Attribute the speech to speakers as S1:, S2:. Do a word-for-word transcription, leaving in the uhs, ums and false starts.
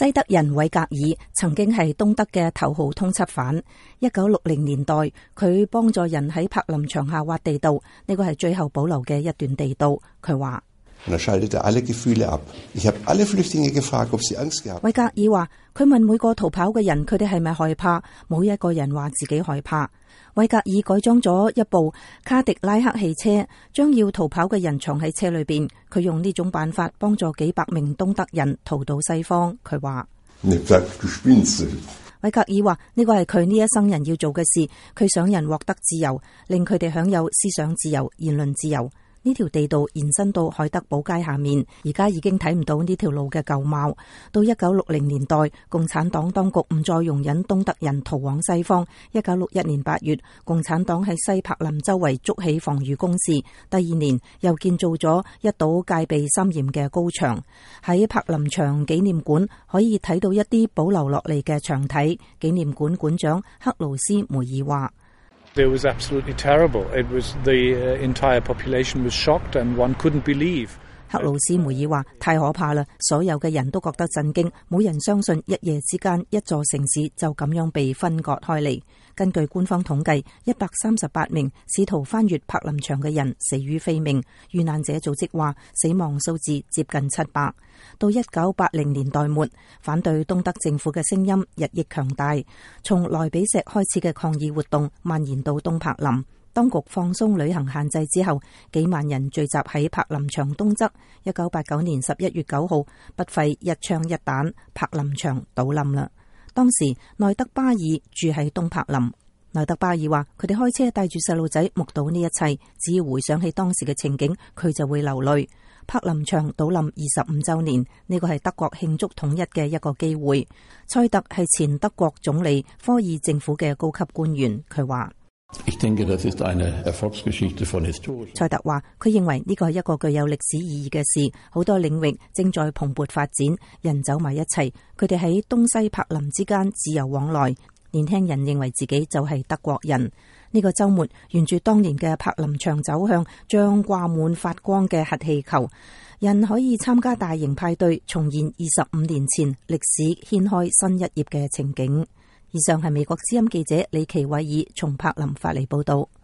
S1: 西德人韋格爾曾經係東德嘅頭號通緝犯。一九六零年代，佢幫助人喺柏林牆下挖地道，呢個係最後保留嘅一段地道。佢話：韋格爾話，佢問每個逃跑嘅人，佢哋係咪害怕？冇一個人話自己害怕。韋格爾改裝咗一部卡迪拉克汽車，將要逃跑嘅人藏喺車裏邊。佢用呢種辦法幫助幾百名東德人逃到西方。佢話：韋格爾話呢個係佢呢一生人要做嘅事，佢想人獲得自由，令佢哋享有思想自由、言論自由。呢條地道延伸到海德堡街下面，而家已經睇唔到呢條路嘅舊貌。到一九六零年代，共產黨當局唔再容忍東德人逃往西方。一九六一年八月，共產黨喺西柏林周圍築起防禦工事。第二年又建造咗一堵戒備森嚴嘅高牆。喺柏林牆紀念館可以睇到一啲保留落嚟嘅牆體。紀念館館長克魯斯梅爾話
S2: ：It was absolutely terrible. It was the entire population was shocked and one couldn't believe.
S1: 克魯斯梅爾話：太可怕啦！所有嘅人都覺得震驚，冇人相信一夜之間一座城市就咁樣被分割開嚟。根據官方統計，一百三十八名試圖翻越柏林牆嘅人死於非命。遇難者組織話，死亡數字接近七百。到一九八零年代末，反對東德政府嘅聲音日益強大，從萊比錫開始嘅抗議活動蔓延到東柏林。當局放鬆旅行限制之後，幾萬人聚集喺柏林牆東側。一九八九年十一月九號，不費一槍一彈，柏林牆倒冧啦。當時內德巴爾住喺東柏林。內德巴爾話：佢哋開車帶住細路仔目睹呢一切，只要回想起當時嘅情景，佢就會流淚。柏林牆倒冧二十五週年，呢個係德國慶祝統一嘅一個機會。塞特係前德國總理科爾政府嘅高級官員，佢話：塞特話：佢認為呢個係一個具有歷史意義嘅事，好多領域正在蓬勃發展，人走埋一齊，佢哋喺東西柏林之間自由往來。年輕人認為自己就係德國人。呢個週末，沿住當年嘅柏林牆走向將掛滿發光嘅核氣球，人可以參加大型派對，重現二十五年前歷史掀開新一頁嘅情景。以上係美國之音記者李奇偉爾從柏林發嚟報道。